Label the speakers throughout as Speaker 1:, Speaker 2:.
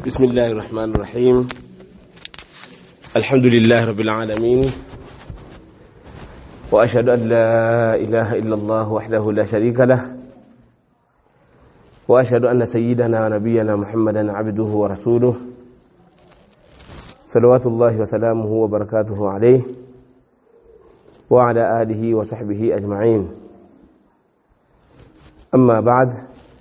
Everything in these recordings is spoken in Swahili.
Speaker 1: بسم الله الرحمن الرحيم. الحمد لله رب العالمين، وأشهد أن لا إله إلا الله وحده لا شريك له، وأشهد أن سيدنا ونبينا محمدا عبده ورسوله صلوات الله وسلامه وبركاته عليه وعلى آله وصحبه أجمعين. أما بعد،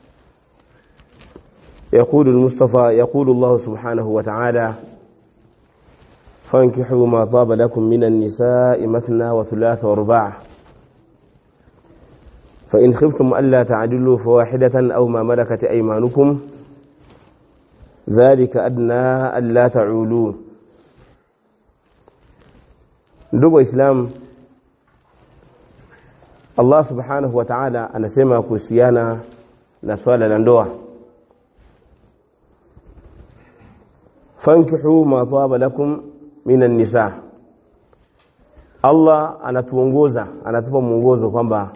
Speaker 1: يقول الله سبحانه وتعالى: فانكحوا ما طاب لكم من النساء مثنى وثلاث ورباع، فإن خفتم ألا تعدلوا فواحدة أو ما ملكت أيمانكم ذلك أدنى ألا تعولوا. ndugu Islam, Allah subhanahu wa ta'ala anasema kuhusiana na swala la ndoa, fankihu ma taba lakum minan nisa. Allah anatuongoza, anatupa mwongozo kwamba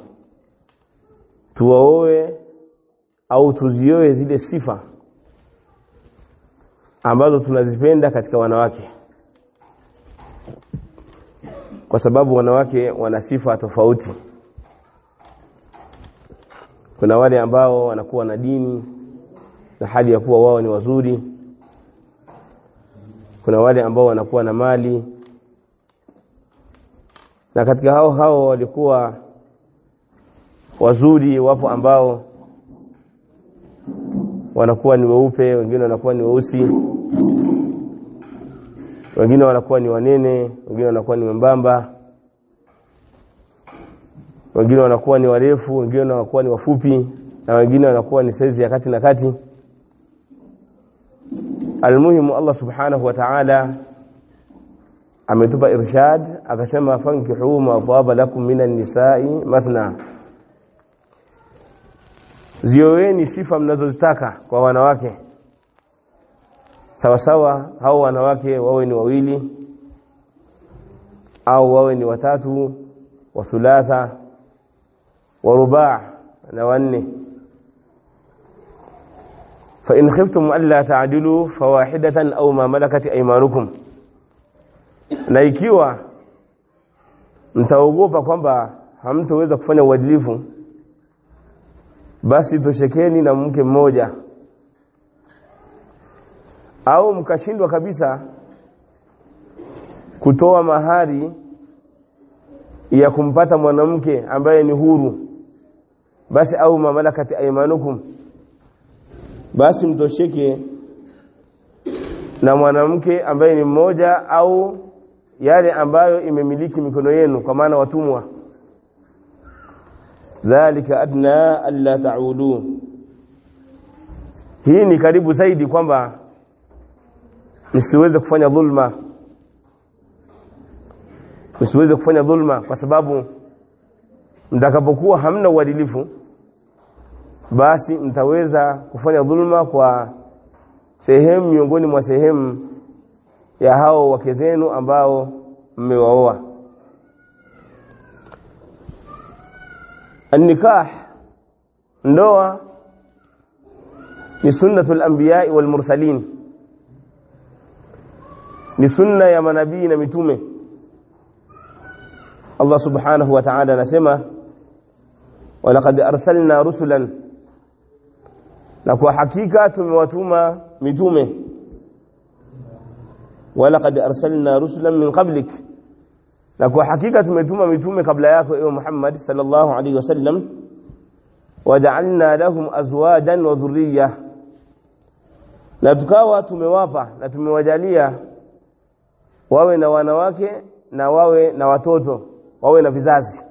Speaker 1: tuwaoe au tuzioe zile sifa ambazo tunazipenda katika wanawake, kwa sababu wanawake wana sifa tofauti. Kuna wale ambao wanakuwa na dini na hali ya kuwa wao ni wazuri. Kuna wale ambao wanakuwa na mali, na katika hao walikuwa wazuri wapo ambao wanakuwa ni weupe, wengine wanakuwa ni weusi, wengine wanakuwa ni wanene, wengine wanakuwa ni membamba, wengine wanakuwa ni warefu, wengine wanakuwa ni wafupi, na wengine wanakuwa ni saizi ya kati na kati. Almuhimu, Allah subhanahu wa ta'ala ametupa irshad, akasema fankihu ma taba lakum minan nisa'i mathna, zioeni sifa mnazozitaka kwa wanawake, sawa sawa hao wanawake wawe ni wawili au wawe ni watatu, wa thulatha wa ruba' na wanne. fa in khiftum alla ta'dilu fawahidatan aw ma malakat aymanukum, na ikiwa mtaogopa kwamba hamtoweza kufanya uadilifu, basi toshekeni na mke mmoja, au mkashindwa kabisa kutoa mahari ya kumpata mwanamke ambaye ni huru, basi au mamalakati aymanukum, basi mtosheke na mwanamke ambaye ni mmoja au yale ambayo imemiliki mikono yenu, kwa maana watumwa. Dhalika adna alla ta'ulu, hii ni karibu zaidi kwamba msiweze kufanya dhulma, msiweze kufanya dhulma, kwa sababu mtakapokuwa hamna uadilifu, basi mtaweza kufanya dhulma kwa sehemu miongoni mwa sehemu ya hao wake zenu ambao mmewaoa. An-nikah, ndoa, ni sunnatul anbiya wal mursalin, ni sunna ya manabii na mitume. Allah subhanahu wa ta'ala anasema walaqad arsalna rusulan, na kwa hakika tumewatuma mitume. Walaqad arsalna rusulan min qablik, na kwa hakika tumetuma mitume kabla yako ewe Muhammad sallallahu alaihi wasallam. Waja'alna lahum azwajan wa dhurriyyah, na tukawa tumewapa na tumewajalia wawe na wanawake na wawe na watoto, wawe na vizazi,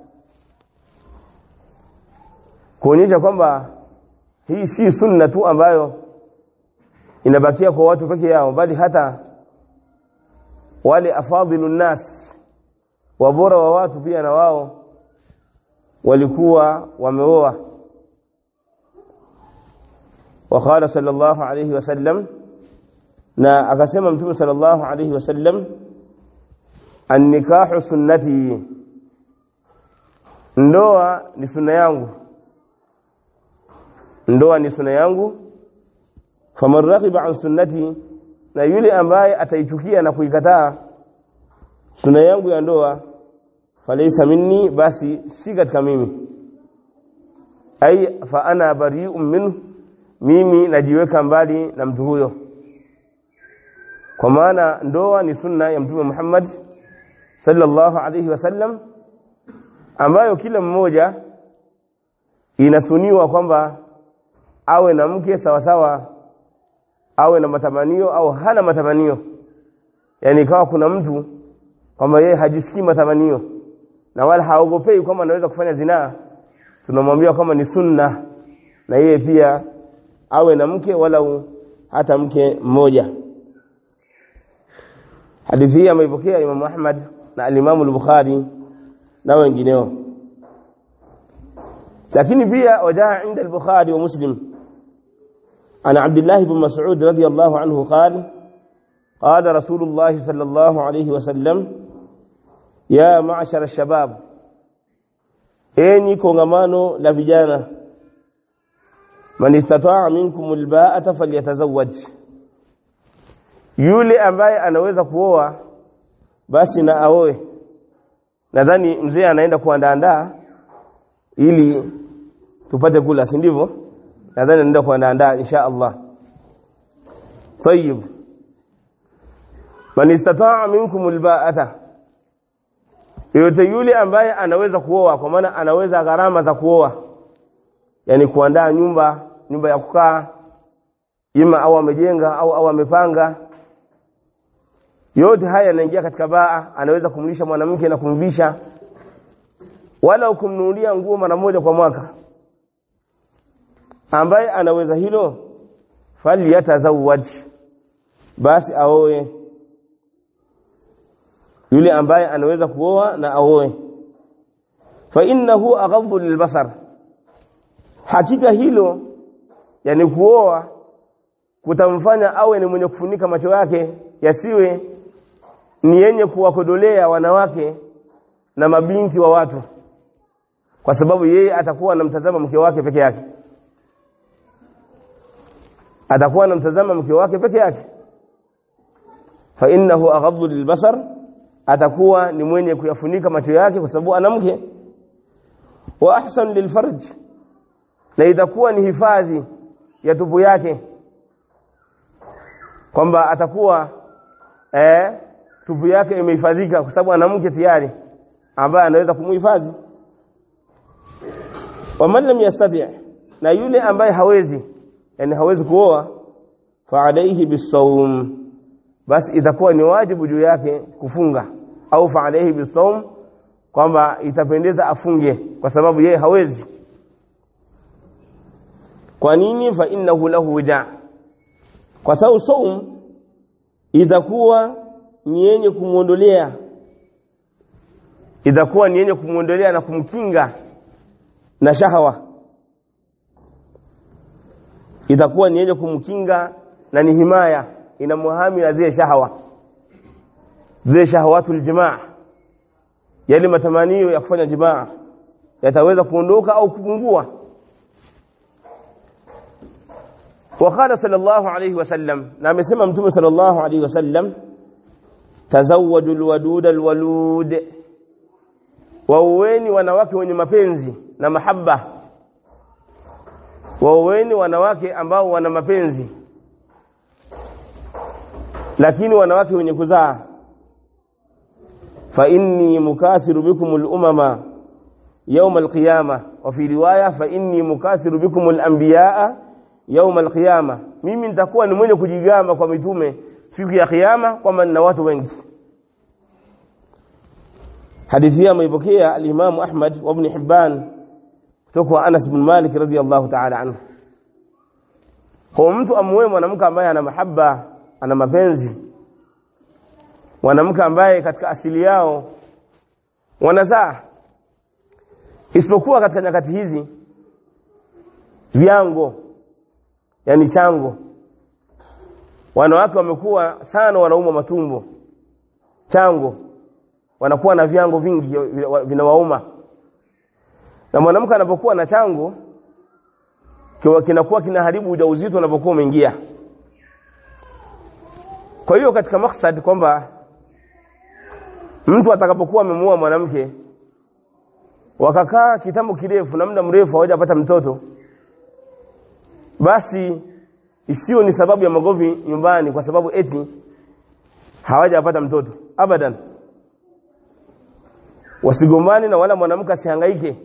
Speaker 1: kuonyesha kwamba hii si sunna tu ambayo inabakia kwa watu peke yao, bali hata wale afadhilun nas, wabora wa watu, pia na wao walikuwa wameoa. Waqala sallallahu alayhi wasallam, na akasema mtume sallallahu alayhi wasallam, an-nikahu sunnati, ndoa ni sunna yangu, ndoa ni sunna yangu. faman raghiba an sunnati, na yule ambaye ataichukia na kuikataa sunna yangu ya ndoa, falaysa minni, basi si katika mimi. Ay fa ana bari'un minhu, mimi najiweka mbali na mtu huyo. Kwa maana ndoa ni sunna ya Mtume Muhammad sallallahu alayhi wasallam, ambayo kila mmoja inasuniwa kwamba awe na mke sawa sawa, awe na matamanio au hana matamanio. Yani kama kuna mtu kwamba yeye hajisikii matamanio na wala haogopei kwamba anaweza kufanya zinaa, tunamwambia kama ni sunna na yeye pia awe na mke wala hata mke mmoja. Hadithi hii ameipokea Imam Ahmad na al-Imam al-Bukhari na wengineo. Lakini pia wajaa inda al-Bukhari wa Muslim عن عبد الله بن مسعود رضي الله عنه قال قال رسول الله صلى الله عليه وسلم يا معشر الشباب، enyi kongamano la vijana, man istata'a minkum alba'ata falyatazawwaj, yule ambaye anaweza kuoa basi na aoe. Nadhani mzee anaenda kuandaa ili tupate kula, si ndivyo? Nadhani anaenda kuandaa insha Allah. Tayyib, man istata'a minkum alba'ata, yote yule ambaye anaweza kuoa, kwa maana anaweza gharama za kuoa, yani kuandaa nyumba ya kukaa, ima au amejenga au amepanga, yote haya yanaingia katika baa. Anaweza kumlisha mwanamke na kumvisha, wala kumnunulia nguo mara moja kwa mwaka. Ambaye anaweza hilo, falyatazawwaj, basi aoe. Yule ambaye anaweza kuoa na aoe. Fa innahu aghaddu lilbasar, hakika hilo yani kuoa kutamfanya awe ni mwenye kufunika macho yake, yasiwe ni yenye kuwakodolea wanawake na mabinti wa watu, kwa sababu yeye atakuwa anamtazama mke wake peke yake. Atakuwa anamtazama mke wake peke yake. Fa innahu aghaddu lilbasar, atakuwa ni mwenye kuyafunika macho yake kwa sababu ana mke. Wa ahsan lilfarj, na itakuwa ni hifadhi ya tupu yake, kwamba atakuwa tupu yake imehifadhika kwa sababu ana mke tayari ambaye anaweza kumhifadhi. Wa man lam yastati', na yule ambaye hawezi, yani hawezi kuoa, fa alayhi bisawm, basi itakuwa ni wajibu juu yake kufunga, au fa alayhi bisawm, kwamba itapendeza afunge kwa sababu yeye hawezi. Kwa nini? Fa innahu lahu wija, kwa sababu saum itakuwa ni yenye kumuondolea, itakuwa ni yenye kumuondolea na kumkinga na shahawa, itakuwa ni yenye kumkinga na ni himaya, inamuhami na zile shahawa, zile shahawatul jimaa, yale matamanio ya kufanya jimaa yataweza kuondoka au kupungua. وقال صلى الله عليه وسلم، na amesema Mtume sallallahu alayhi wasallam, tazawwajul wadud alwalud, waoweni wanawake wenye mapenzi na mahaba, waoweni wanawake ambao wana mapenzi lakini wanawake wenye kuzaa. Fa inni mukathiru bikum al-umama yawm al-qiyamah, wa fi riwaya fa inni mukathiru bikum al-anbiyaa yawm al-qiyamah, mimi nitakuwa ni mwenye kujigamba kwa mitume siku ya kiyama kwamba nina watu wengi. Hadithi hii ameipokea al-Imam Ahmad wa Ibn Hibban kutoka Anas bin Malik radhiyallahu ta'ala anhu. Kwa mtu amwoe mwanamke ambaye ana mahaba, ana mapenzi, mwanamke ambaye katika asili yao wanazaa, isipokuwa katika nyakati hizi vyango, yani chango, wanawake wamekuwa sana wanauma matumbo, chango, wanakuwa na vyango vingi vinawauma. Na mwanamke anapokuwa na chango kinakuwa kinaharibu ujauzito unapokuwa umeingia. Kwa hiyo katika maksad kwamba mtu atakapokuwa amemuoa mwanamke wakakaa kitambo kirefu na muda mrefu hawajapata mtoto, basi isiyo ni sababu ya magomvi nyumbani kwa sababu eti hawajapata mtoto. Abadan. Wasigombani na wala mwanamke asihangaike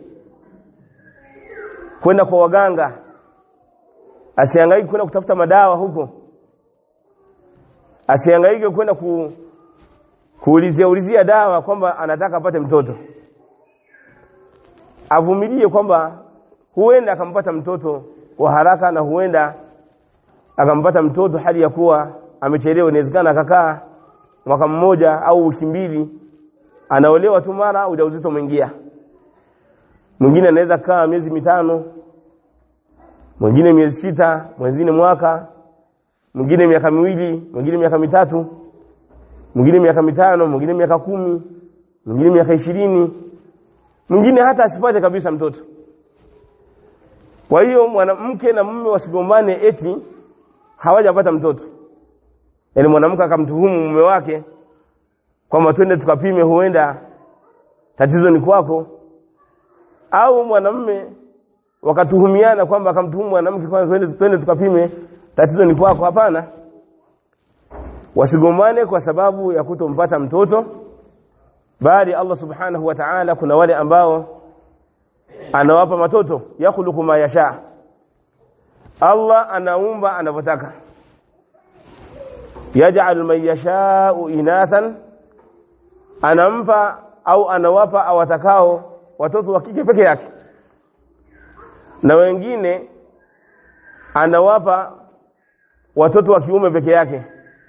Speaker 1: kwenda kwa waganga, asihangaike kwenda kutafuta madawa huko, asihangaike kwenda kuulizia dawa kwamba anataka apate mtoto. Avumilie kwamba huenda akampata mtoto kwa haraka na huenda akampata mtoto hali ya kuwa amechelewa. Inawezekana akakaa mwaka mmoja au wiki mbili anaolewa tu mara ujauzito mwingia. Mwingine anaweza kaa miezi 5, mwingine miezi 6, mwingine mwaka, mwingine miaka 2, mwingine miaka 3, mwingine miaka 5, mwingine miaka 10, mwingine miaka 20, mwingine hata asipate kabisa mtoto. Kwa hiyo mwanamke na mume wasigombane eti hawajapata mtoto. Yaani mwanamke akamtuhumu mume wake kwamba twende tukapime huenda tatizo ni kwako, au mwanamume wakatuhumiana kwamba akamtuhumu mwanamke kwamba twende tukapime tatizo ni kwako. Hapana. Wasigombane kwa sababu ya kutompata mtoto, bali Allah subhanahu wa ta'ala kuna wale ambao anawapa matoto, yakhluqu ma yasha. Allah anaumba anavyotaka. Yaj'al man yasha'u inathan, anampa au anawapa awatakao watoto wa kike peke yake, na wengine anawapa watoto wa kiume peke yake,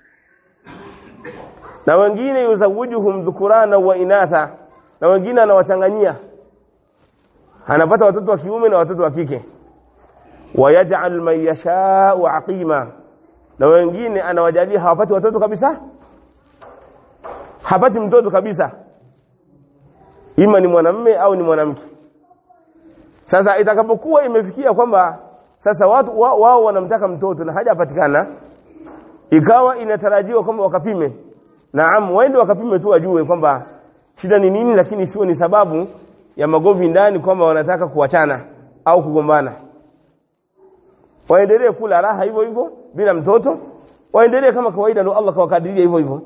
Speaker 1: na wengine yuzawijuhum dhukurana wa inatha, na wengine anawachanganyia, anapata watoto wa kiume na watoto wa kike. Wayaj'al man yasha'u aqima, na wengine anawajalia hawapati watoto kabisa, hapati mtoto kabisa, ima ni mwanamume au ni mwanamke. Sasa itakapokuwa imefikia kwamba sasa watu wao wanamtaka mtoto na hajapatikana, ikawa inatarajiwa kwamba wakapime. Naam, waende wakapime tu wajue kwamba shida ni nini, lakini sio ni sababu ya magomvi ndani kwamba wanataka kuachana au kugombana. Waendelee kula raha hivyo hivyo bila mtoto, waendelee kama kawaida, ndio Allah kawakadiria hivyo hivyo.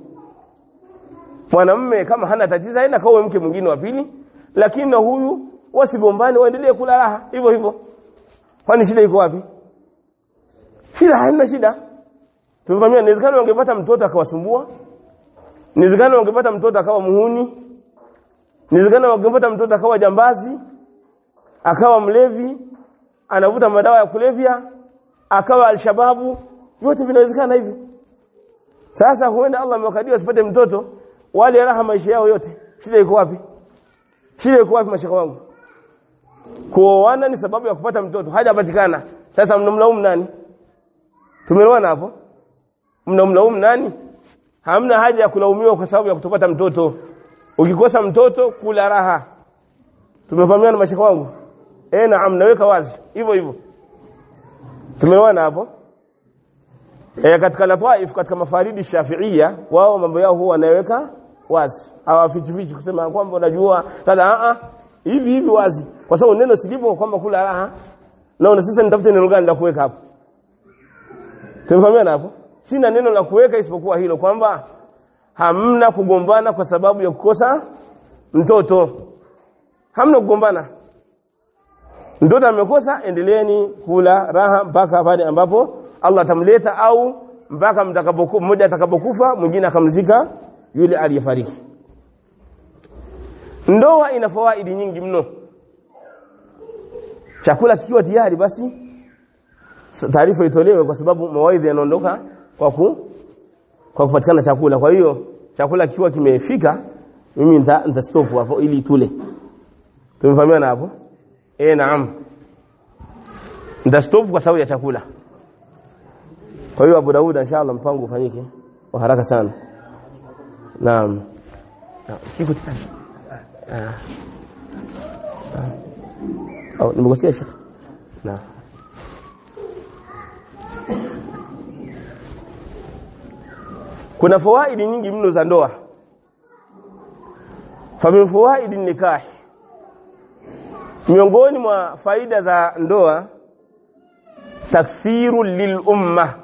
Speaker 1: Mwanamume kama hana tatizo aenda kaoe mke mwingine wa pili, lakini na huyu wasigombane, waendelee kula raha hivyo hivyo. Kwani shida iko wapi? Shida haina shida. Tumefahamiana. Inawezekana ungepata mtoto akawasumbua, inawezekana ungepata mtoto akawa muhuni, inawezekana ungepata mtoto akawa jambazi, akawa mlevi, anavuta madawa ya kulevya, akawa alshababu. Yote vinawezekana hivi. Sasa huenda Allah amewakadiria asipate mtoto, wale raha maisha yao yote. Shida iko wapi? Shida iko wapi mashaka wangu? Kuoana ni sababu ya kupata mtoto, hajapatikana. Sasa mnamlaumu nani? Tumeelewana hapo? Mnamlaumu nani? Hamna haja ya kulaumiwa kwa sababu ya kutopata mtoto. Ukikosa mtoto kula raha. Tumefahamiana mashaka wangu? Naam, naweka wazi hivyo hivyo. Tumeelewana hapo? Katika lataif, katika mafaridi Shafi'ia, wao mambo yao huwa wanaweka wazi, hawafichi kusema kwamba unajua kadha. Hivi hivi wazi, kwa sababu neno silipo kwamba kula raha. Naona sasa nitafute neno gani la kuweka hapo. Tumefahamiana hapo? Sina neno la kuweka isipokuwa hilo kwamba hamna kugombana kwa sababu ya kukosa mtoto. Hamna kugombana. Mtoto amekosa, endeleeni kula raha mpaka pale ambapo Allah atamleta, au mpaka mmoja atakapokufa mwingine akamzika yule aliyefariki. Ndoa ina fawaidi nyingi mno. Chakula kikiwa tayari basi taarifa itolewe, kwa sababu mawaidha yanaondoka kwa kupatikana chakula. Kwa hiyo chakula kikiwa kimefika, mimi nita stop hapo ili tule. Tumefahamiana hapo? Naam. Nita stop kwa sababu ya chakula. Kwa hiyo Abu Daud inshallah mpango ufanyike kwa haraka sana. Naam. Kiko tena. Nimegosikia Sheikh. Naam. kuna fawaidi nyingi mno za ndoa. Famin fawaidi nikah, miongoni mwa faida za ndoa, taksiru lil umma,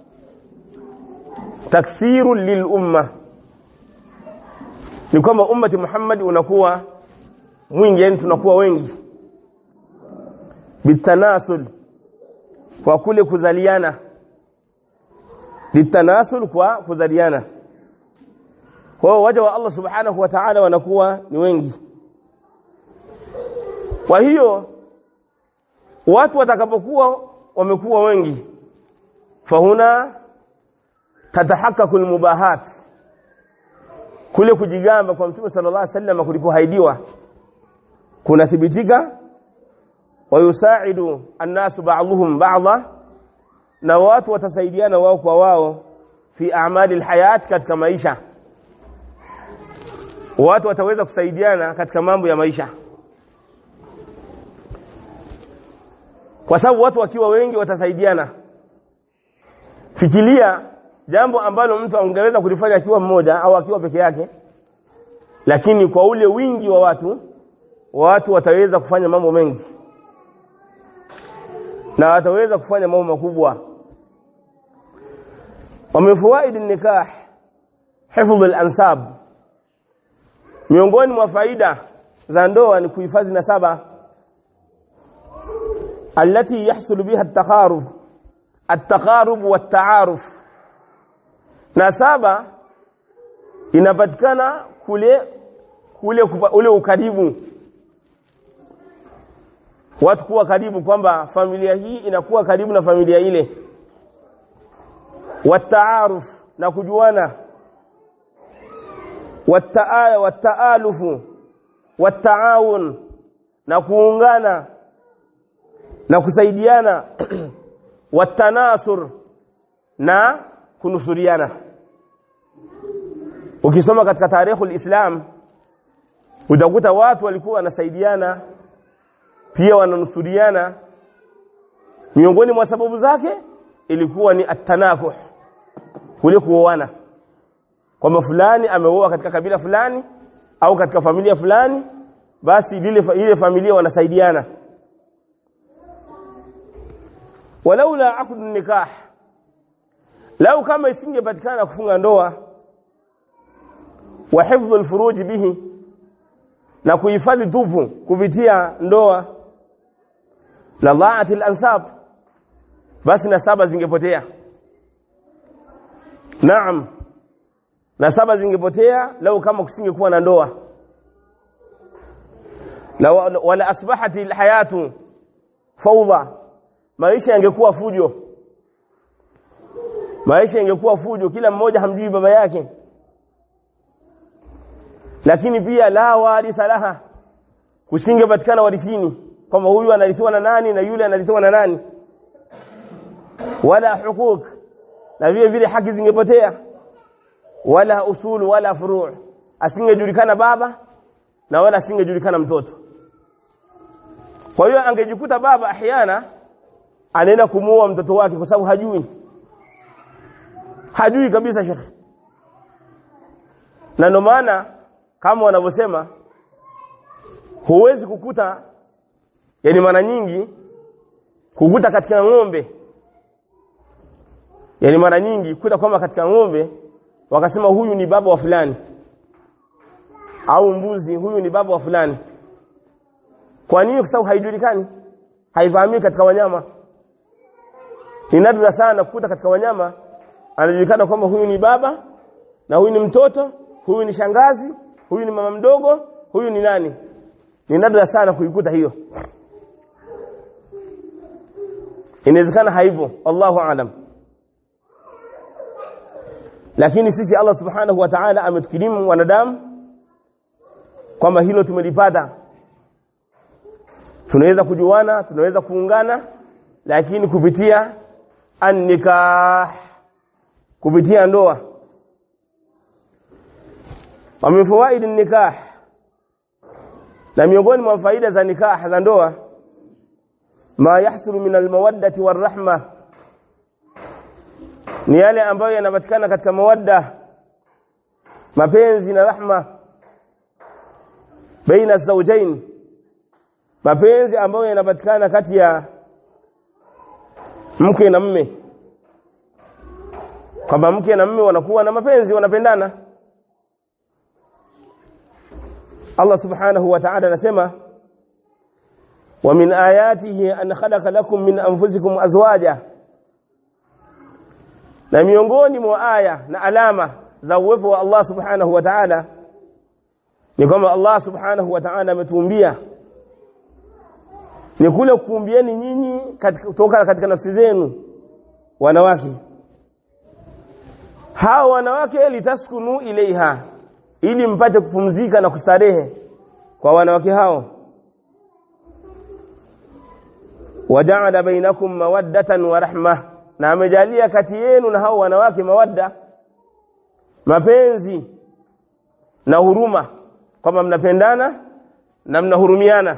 Speaker 1: taksiru lil umma, ni kwamba ummati Muhammad unakuwa mwingi, yani tunakuwa wengi. Bitanasul, kwa kule kuzaliana, bitanasul, kwa kuzaliana. Kwa waja wa Allah subhanahu wa ta'ala wanakuwa ni wengi. Kwa hiyo watu watakapokuwa wamekuwa wengi, fahuna tatahakkaku almubahat, kule kujigamba kwa Mtume sallallahu alaihi wasallam kulikohaidiwa kuna thibitika. Wa yusaidu an-nasu ba'dhum ba'dha, na watu watasaidiana wao kwa wao fi a'mali al-hayat, katika maisha. Watu wataweza kusaidiana katika mambo ya maisha, kwa sababu watu wakiwa wengi watasaidiana. Fikiria jambo ambalo mtu angeweza kulifanya akiwa mmoja au akiwa peke yake, lakini kwa ule wingi wa watu wataweza kufanya mambo mengi na wataweza kufanya mambo makubwa. Wa min fawaid an-nikah hifdh al-ansab, miongoni mwa faida za ndoa ni kuhifadhi nasaba, التي يحصل بها التقارب والتعارف. Nasaba inapatikana ule ukaribu, watu kuwa karibu, kwamba familia hii inakuwa karibu na familia ile. Wataaruf, na kujuana. Wataalufu, wataawun, na kuungana na kusaidiana. Watanasur, na kunusuriana. Ukisoma katika tarikhul Islam utakuta watu walikuwa wanasaidiana pia wananusuriana. Miongoni mwa sababu zake ilikuwa ni at-tanakuh, kule kuoana, kwamba fulani ameoa katika kabila fulani au katika familia fulani, basi ile familia wanasaidiana. Walaula aqd an-nikah, lau kama isingepatikana kufunga ndoa, wa hifdh al-furuj bihi, na kuhifadhi tupu kupitia ndoa, la dha'at al-ansab, basi nasaba zingepotea. Naam, nasaba zingepotea lau kama kusingekuwa na ndoa. Wala asbahat al-hayatu fawda, maisha yangekuwa fujo. Maisha yangekuwa fujo, kila mmoja hamjui baba yake. Lakini pia la waritha laha, kusingepatikana warithini, kama huyu anarithiwa na nani na yule anarithiwa na nani. Wala hukuk, na vile haki zingepotea. Wala usul wala furu', asingejulikana baba na wala asingejulikana mtoto. Kwa hiyo angejikuta baba ahyana anaenda kumuoa mtoto wake kwa sababu hajui kabisa shekhi. Na ndio maana kama wanavyosema, huwezi kukuta, yani mara nyingi kukuta katika ng'ombe, yani mara nyingi kukuta kwamba katika ng'ombe wakasema huyu ni baba wa fulani, au mbuzi huyu ni baba wa fulani. Kwa nini? Kwa sababu haijulikani, haifahamiki katika wanyama. Ni nadra sana kukuta katika wanyama anajulikana kwamba huyu ni baba na huyu ni mtoto, huyu ni shangazi, huyu ni mama mdogo, huyu ni nani. Ni nadra sana kuikuta hiyo. Inawezekana haipo, Allahu aalam. Lakini sisi Allah subhanahu wa ta'ala ametukirimu wanadamu kwamba hilo tumelipata. Tunaweza kujuana, tunaweza kuungana, lakini kupitia an-nikah, kupitia ndoa. Wa min fawaid an-nikah, na miongoni mwa faida za nikah, za ndoa, ma yahsulu min al-mawaddati war-rahma, ni yale ambayo yanapatikana katika mawadda mapenzi na rahma baina zawjain, mapenzi ambayo yanapatikana kati ya mke na mume, kwamba mke na mume wanakuwa na mapenzi, wanapendana. Allah subhanahu wa ta'ala anasema wa min ayatihi an khalaqa lakum min anfusikum azwaja, na miongoni mwa aya na alama za uwepo wa Allah subhanahu wa ta'ala ni kwamba Allah subhanahu wa ta'ala ametuumbia, ni kule kuumbieni nyinyi kutoka katika nafsi zenu wanawake. Hao wanawake litaskunu ilaiha, ili mpate kupumzika na kustarehe kwa wanawake hao. Waja'ala bainakum mawaddatan wa rahma, na amejalia kati yenu na hao wanawake mawadda, mapenzi na huruma, kwamba mnapendana na mnahurumiana.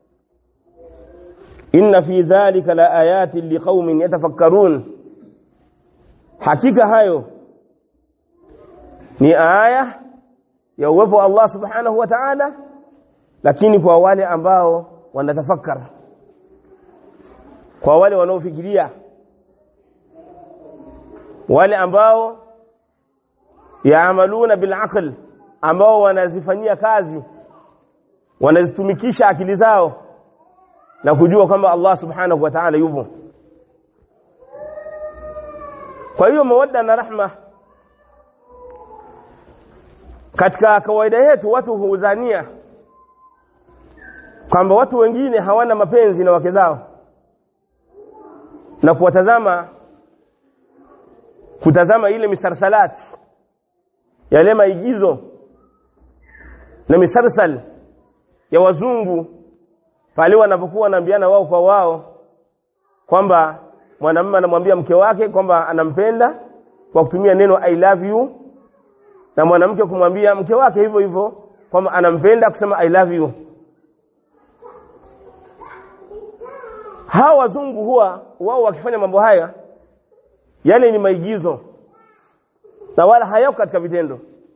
Speaker 1: Inna fi dhalika la ayatin liqaumin yatafakkarun, hakika hayo ni aya ya uwepo wa Allah subhanahu wa ta'ala, lakini kwa wale ambao wanatafakara, kwa wale wanaofikiria, wale ambao yaamaluna bil aql, ambao wanazifanyia kazi, wanazitumikisha akili zao na kujua kwamba Allah subhanahu wa ta'ala yupo. Kwa hiyo mawadda na rahma, katika kawaida yetu watu huuzania kwamba watu wengine hawana mapenzi na wake zao, na kutazama ile misarsalati, yale maigizo na misarsal ya wazungu, pale wanapokuwa wanaambiana wao kwa wao kwamba mwanamume anamwambia mke wake kwamba anampenda kwa kutumia neno I love you, na mwanamke kumwambia mke wake hivyo hivyo kwamba anampenda kusema I love you. Hawa wazungu huwa wao wakifanya mambo haya, yale ni maigizo na wala hayako katika vitendo.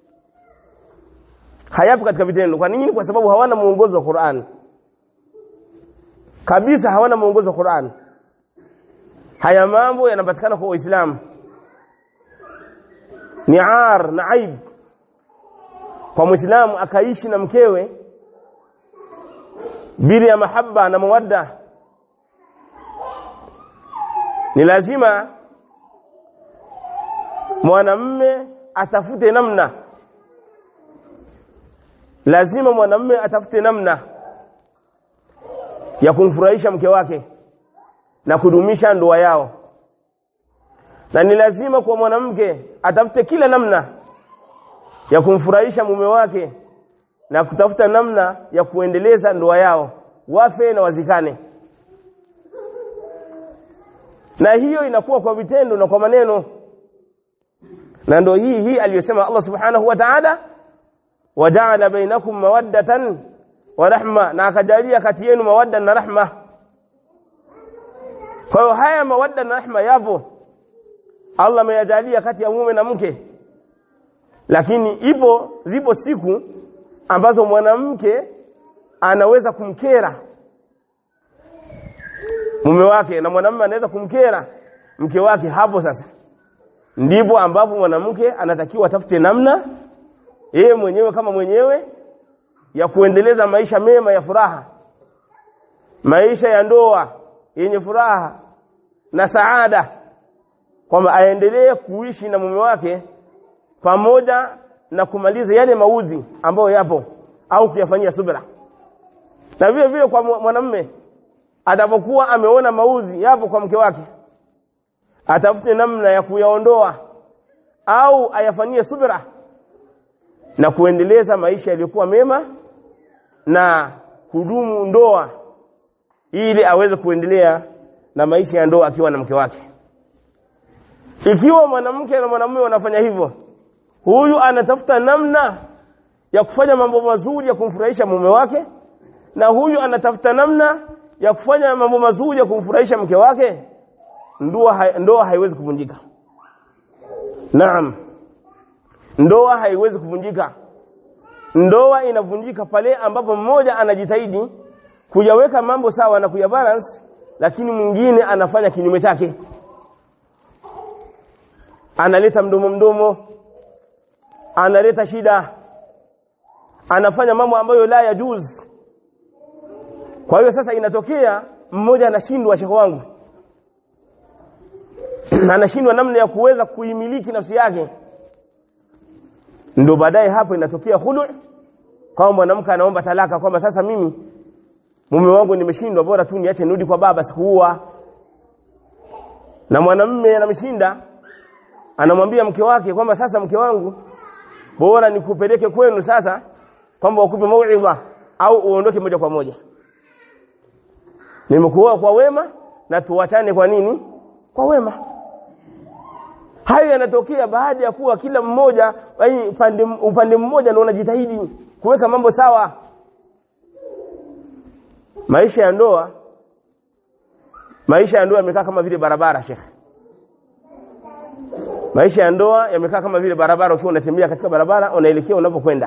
Speaker 1: Hayapo katika vitendo. Kwa nini? Kwa sababu hawana muongozo wa Qur'an. Kabisa hawana muongozo wa Qur'an. Haya mambo yanapatikana kwa Uislamu. Ni ar na aib kwa Muislamu akaishi na mkewe bila ya mahaba na mawadda. Ni lazima mwanamume atafute namna, lazima mwanamume atafute namna ya kumfurahisha mke wake na kudumisha ndoa yao. Na ni lazima kwa mwanamke atafute kila namna ya kumfurahisha mume wake na kutafuta namna ya kuendeleza ndoa yao, wafe na wazikane. Na hiyo inakuwa kwa vitendo na kwa maneno. Na ndio hii aliyosema Allah subhanahu wa ta'ala, waja'ala bainakum mawaddatan wa rahma, na akajalia kati yenu mawadda na rahma. Kwa hiyo haya mawadda na rahma yapo, Allah ameyajalia kati ya mume na mke. Lakini zipo siku ambazo mwanamke anaweza kumkera mume wake na mwanamume anaweza kumkera mke wake. Hapo sasa ndipo ambapo mwanamke anatakiwa atafute namna yeye mwenyewe kama mwenyewe ya kuendeleza maisha mema ya furaha, maisha ya ndoa yenye furaha na saada, kwamba aendelee kuishi na mume wake pamoja na kumaliza yale maudhi ambayo yapo au kuyafanyia subira. Na vile vile kwa mwanamume atapokuwa ameona maudhi yapo kwa mke wake, atafute namna ya kuyaondoa au ayafanyie subira na kuendeleza maisha yaliyokuwa mema na kudumu ndoa, ili aweze kuendelea na maisha ya ndoa akiwa na mke wake. Ikiwa mwanamke na mwanamume wanafanya hivyo, huyu anatafuta namna ya kufanya mambo mazuri ya kumfurahisha mume wake, na huyu anatafuta namna ya kufanya mambo mazuri ya kumfurahisha mke wake, ndoa haiwezi kuvunjika. Naam. ndoa haiwezi kuvunjika. Ndoa inavunjika pale ambapo mmoja anajitahidi kuyaweka mambo sawa na kuyabalance, lakini mwingine anafanya kinyume chake. Analeta mdomo, analeta shida, anafanya mambo ambayo la yajuz. Kwa hiyo sasa inatokea mmoja anashindwa, shekhi wangu, anashindwa namna ya kuweza kuimiliki nafsi yake. Ndio baadaye hapo inatokea khulu', kwa mwanamke anaomba talaka kwamba sasa mimi mume wangu nimeshindwa, bora tu niache nirudi kwa baba, sikuua. Na mwanamume anamshinda, anamwambia mke wake kwamba sasa mke wangu, bora nikupeleke kwenu sasa, kwamba ukupe mauidha au uondoke moja kwa moja. Nimekuoa kwa wema na tuachane kwa nini? Kwa wema. Hayo yanatokea baada ya kuwa kila mmoja upande mmoja ndio unajitahidi kuweka mambo sawa. Maisha ya ndoa yamekaa kama vile barabara, Sheikh. Maisha ya ndoa yamekaa kama vile barabara. Ukiwa unatembea katika barabara, unaelekea unapokwenda.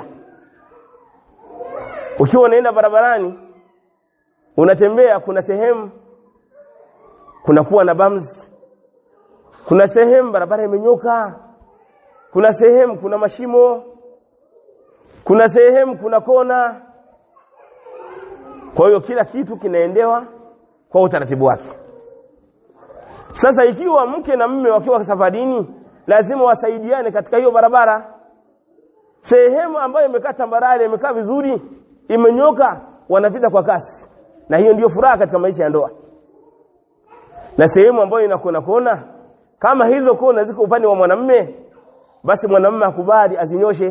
Speaker 1: Ukiwa unaenda barabarani, unatembea, kuna sehemu kuna kuwa na bumps, kuna sehemu barabara imenyoka, kuna sehemu kuna mashimo, kuna sehemu kuna kona. Kwa hiyo kila kitu kinaendewa kwa utaratibu wake. Sasa ikiwa mke na mume wakiwa safarini, lazima wasaidiane katika hiyo barabara. Sehemu ambayo imekaa tambarare, imekaa vizuri, imenyoka, wanapita kwa kasi. Na hiyo ndio furaha katika maisha ya ndoa. Na sehemu ambayo inakona kona, kama hizo kona ziko upande wa mwanamume, basi mwanamume akubali azinyoshe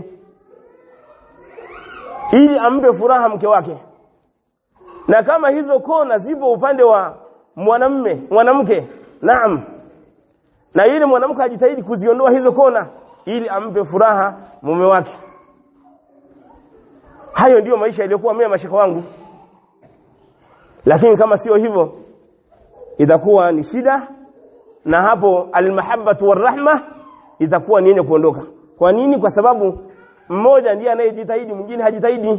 Speaker 1: ili ampe furaha mke wake. Na kama hizo kona zipo upande wa mwanamke, naam, na ile mwanamke ajitahidi kuziondoa hizo kona ili ampe furaha mume wake. Hayo ndio maisha yaliyokuwa mema, mashaka wangu. Lakini kama sio hivyo, itakuwa ni shida, na hapo almahabbatu warahma itakuwa ni yenye kuondoka. Kwa nini? Kwa sababu mmoja ndiye anayejitahidi, mwingine hajitahidi.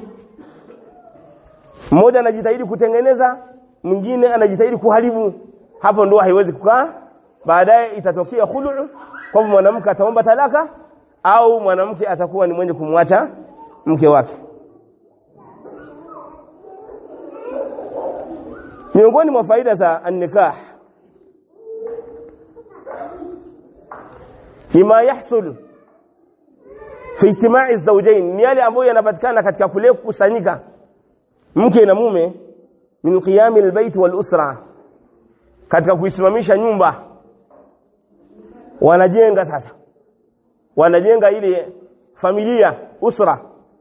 Speaker 1: Mmoja anajitahidi kutengeneza, mwingine anajitahidi kuharibu. Hapo ndoa haiwezi kukaa. Baadaye itatokea khulu', kwa mwanamke ataomba talaka au mwanamke atakuwa ni mwenye kumwacha mke wake. Miongoni mwa faida za an-nikah, ima yahsul fi ijtima'i az-zawjayn, ni yale ambayo yanapatikana katika kule kukusanyika mke na mume, min qiyami al-bayt wal-usra, katika kuisimamisha nyumba. Wanajenga sasa, wanajenga ile familia, usra.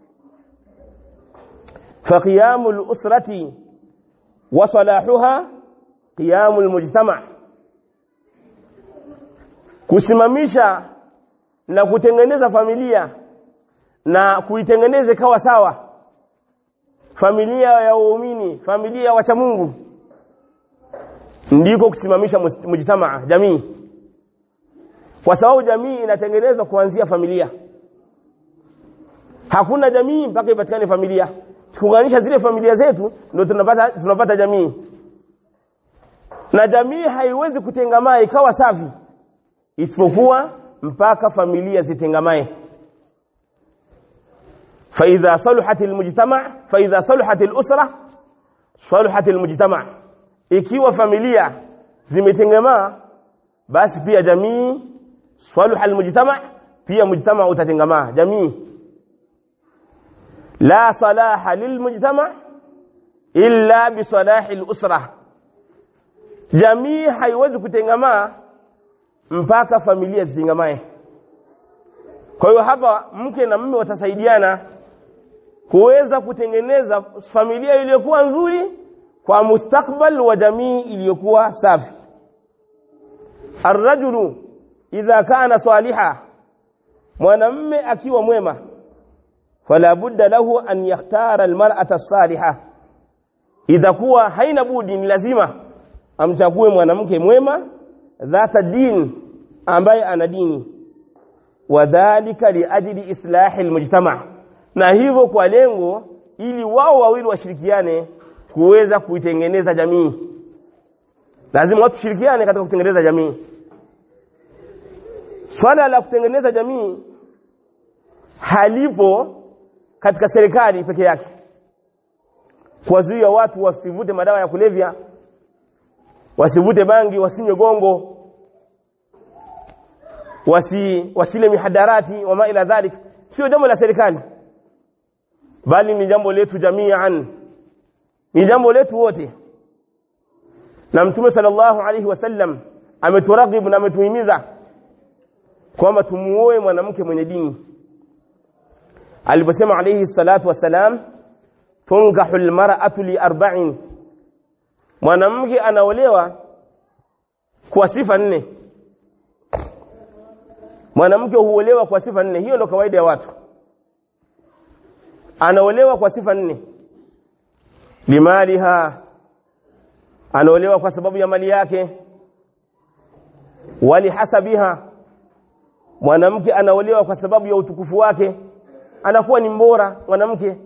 Speaker 1: Fa qiyamu al-usrati wa salahuha qiyamu al-mujtama', kusimamisha na kutengeneza familia na kuitengeneza kawa sawa, familia ya waumini, familia ya wacha Mungu, ndiko kusimamisha mujtamaa, jamii. Kwa sababu jamii inatengenezwa kuanzia familia. Hakuna jamii mpaka ipatikane familia. Tukiunganisha zile familia zetu ndio tunapata jamii. Na jamii haiwezi kutengamaa ikawa safi isipokuwa mpaka familia zitengamae. فإذا صلحت المجتمع فإذا صلحت الأسرة صلحت المجتمع. Ikiwa familia zimetengamaa, basi pia jamii, صلح المجتمع, pia mujtama utatengamaa, jamii. La salaha lilmujtama illa bisalahi al-usra. Jamii haiwezi kutengamaa mpaka familia zitengamae. Kwa hiyo hapa mke na mume watasaidiana kuweza kutengeneza familia iliyokuwa nzuri kwa mustakbal wa jamii iliyokuwa safi. Ar-rajulu idha kana saliha, mwanamume akiwa mwema, fala budda lahu an yakhtara al-mar'ata as-salihah. Idha kuwa haina budi, ni lazima amchague mwanamke mwema, dhata din, ambaye ana dini. wadhālika liajli islahi almujtama', na hivyo kwa lengo ili wao wawili washirikiane kuweza kuitengeneza jamii. Lazima watu shirikiane katika kutengeneza jamii. Swala la kutengeneza jamii halipo katika serikali peke yake, kuwazuia watu wasivute madawa ya kulevya, wasivute bangi, wasinywe gongo, wasile mihadarati wa ma ila dhalik. Sio jambo la serikali, bali ni jambo letu jami'an, ni jambo letu wote. Na Mtume sallallahu alayhi wasallam ameturaghib na ametuhimiza kwamba tumuoe mwanamke mwenye dini. Aliposema alayhi salatu wasalam, tunkahul mar'atu li arba'in, mwanamke anaolewa kwa sifa 4. Mwanamke huolewa kwa sifa 4. Hiyo ndio kawaida ya watu. Anaolewa kwa sifa 4. Limaliha, anaolewa kwa sababu ya mali yake. Wali hasabiha, mwanamke anaolewa kwa sababu ya utukufu wake, anakuwa ni mbora mwanamke.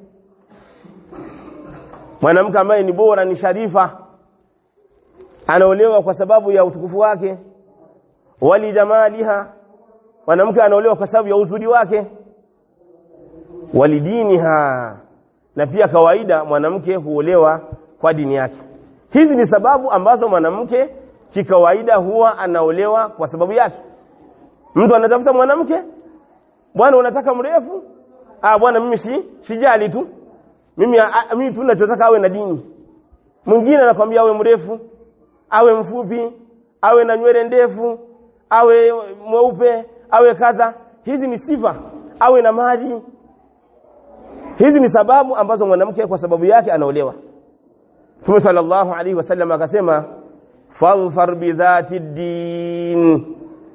Speaker 1: Mwanamke ambaye ni bora, ni sharifa, anaolewa kwa sababu ya utukufu wake. Wali jamaliha, mwanamke anaolewa kwa sababu ya uzuri wake. Wali diniha, na pia kawaida mwanamke huolewa kwa dini yake. Hizi ni sababu ambazo mwanamke kikawaida huwa anaolewa kwa sababu yake. Mtu anatafuta mwanamke, bwana unataka mrefu? Bwana mimi sijali tu. Mimi tu ninachotaka awe na dini. Mwingine anakuambia awe mrefu, awe mfupi, awe na nywele ndefu, awe mweupe, awe kadha. Hizi ni sifa. Awe na mali. Hizi ni sababu ambazo mwanamke kwa sababu yake anaolewa. Mtume sallallahu alaihi wasallam akasema, "Fadhfar bi dhati din."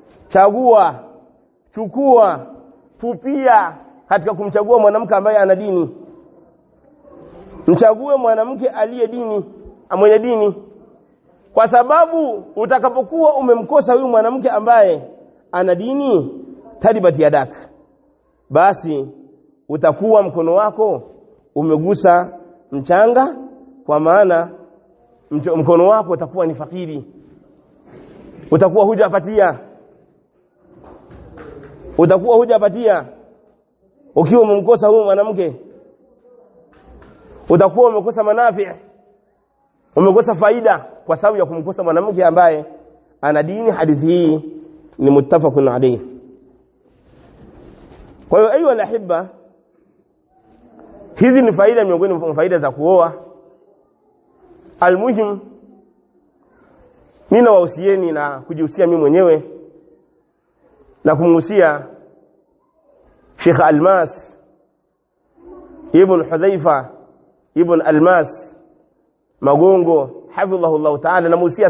Speaker 1: Chukua, pupia katika kumchagua mwanamke ambaye ana dini. Mchague mwanamke aliye dini, mwenye dini. Kwa sababu utakapokuwa umemkosa huyu mwanamke ambaye ana dini, tadibati yadak, basi utakuwa mkono wako umegusa mchanga, kwa maana mkono wako utakuwa ni fakiri. Utakuwa hujapatia ukiwa umemkosa huyu mwanamke. Utakuwa umekosa manafi, umekosa faida kwa sababu ya kumkosa mwanamke ambaye ana dini. Hadithi hii ni muttafaqun alayh. Kwa hiyo ayu alahibba, hizi ni faida miongoni mwa faida za kuoa. Almuhim, nina wahusieni na kujihusia mimi mwenyewe na kumhusia Sheikh Almas ibn Hudhaifa ibn Almas Magongo hafidhahullah ta'ala, na muhusia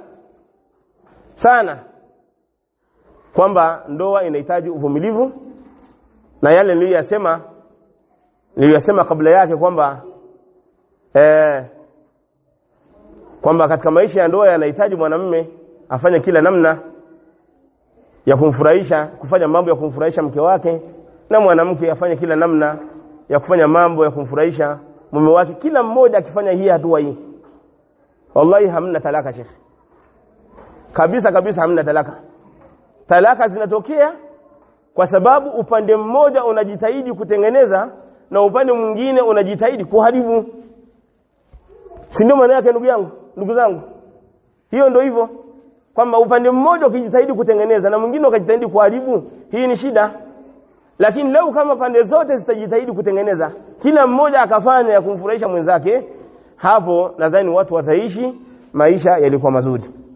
Speaker 1: sana kwamba ndoa inahitaji uvumilivu, na yale niliyosema kabla yake kwamba katika maisha ya ndoa yanahitaji mwanamume afanye kila namna ya kumfurahisha, kufanya mambo ya kumfurahisha mke wake, na mwanamke afanye kila namna ya kufanya mambo ya kumfurahisha mume wake. Kila mmoja akifanya hii hatua hii, wallahi hamna talaka Sheikh. Kabisa hamna talaka. Talaka zinatokea kwa sababu upande mmoja unajitahidi kutengeneza na upande mwingine unajitahidi kuharibu. Si ndio maana yake ndugu zangu? Hiyo ndio hivyo, kwamba upande mmoja ukijitahidi kutengeneza na mwingine ukajitahidi kuharibu, hii ni shida. Lakini leo kama pande zote zitajitahidi kutengeneza, kila mmoja akafanya ya kumfurahisha mwenzake, hapo nadhani watu wataishi maisha yalikuwa mazuri.